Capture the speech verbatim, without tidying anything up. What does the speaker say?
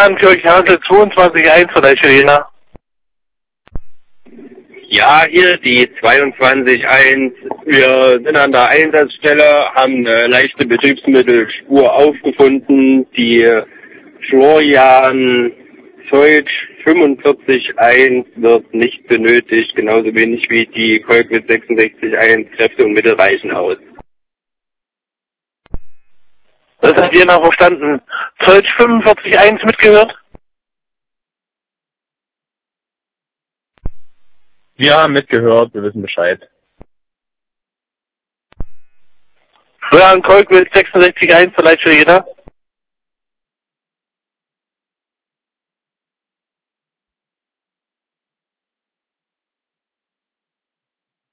Fröhrenkirchen Handel zweiundzwanzig eins vielleicht, Jena. Ja, hier die zweiundzwanzig eins. Wir sind an der Einsatzstelle, haben eine leichte Betriebsmittelspur aufgefunden. Die Florian Deutsch fünfundvierzig eins wird nicht benötigt, genauso wenig wie die Kolkwitz sechsundsechzig eins. Kräfte und Mittel reichen aus. Das hat Jena verstanden. Deutsch fünfundvierzig eins mitgehört? Wir haben mitgehört, wir wissen Bescheid. Florian Kolkwitz sechsundsechzig eins vielleicht, Jena.